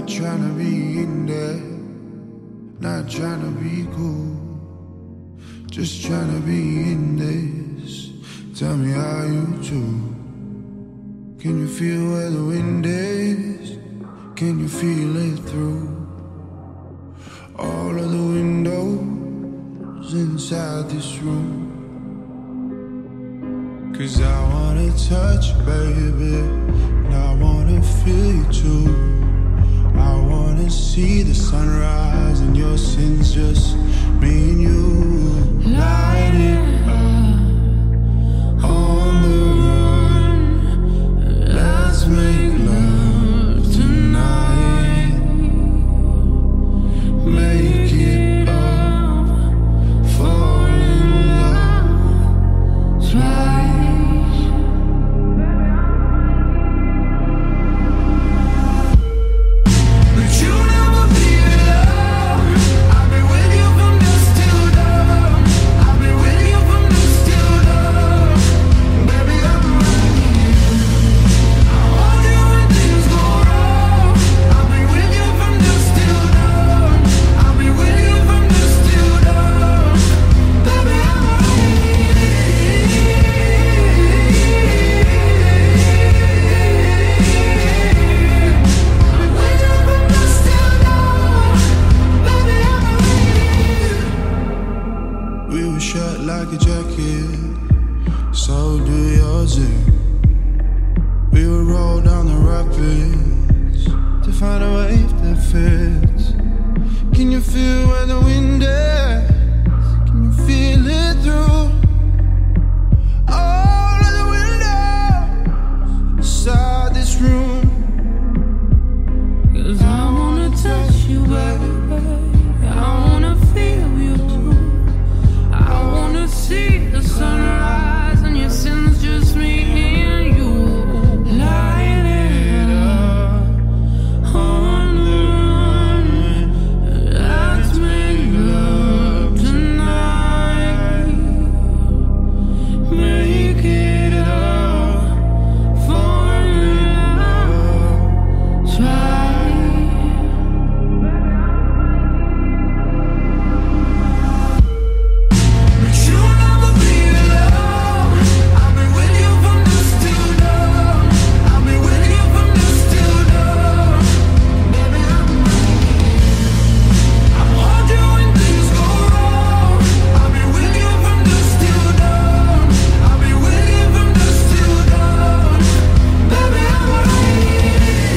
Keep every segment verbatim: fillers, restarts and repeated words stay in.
tryna be in there, not tryna be cool, just tryna be in this. Tell me how you do. Can you feel where the wind is? Can you feel it through all of the windows inside this room? Cause I wanna touch you, baby, and I wanna feel you too. I wanna see the sunrise and your sins, just me and you. Light it up on the run. Let's make love tonight. Make it up, fall in love twice. But you never be alone. I've been with you from dusk till dawn. I've been with you from dusk till dawn. Baby, I'm running you. I want you when things go wrong. I've been with you from dusk till dawn. I've been with you from dusk till dawn. Baby, I'm running you. I'm with you from dusk till dawn. Baby, I'm running you. We were shut like a jacket, so do yours. eh? We would roll down the rapids to find a wave that fits. Can you feel where the wind is? Can you feel it through all of the windows inside this room? Cause I wanna touch you, baby. I wanna feel you too. I wanna see the sunrise and your sins, just me and you. Light it up on the run. Let's make love tonight. Make it up, fall in love twice. But you never be alone. I've been with you from dusk till dawn. I've been with you from dusk till dawn. Baby, I'm running you. I want you when things go wrong. I've been with you from dusk till dawn. I've been with you from dusk till dawn. Baby, I'm running you.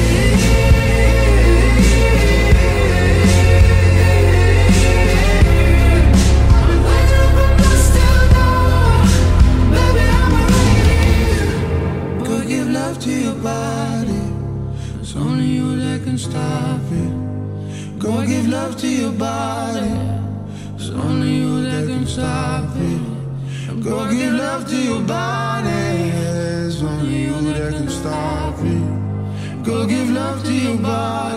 I've been with you from dusk till dawn. Baby, I'm running you. Go give love to your body. It's only you that can stop it. Go give love to your body. It's only you that can stop it. Go give love to your body. It's only you that can stop it. Go give love to your body.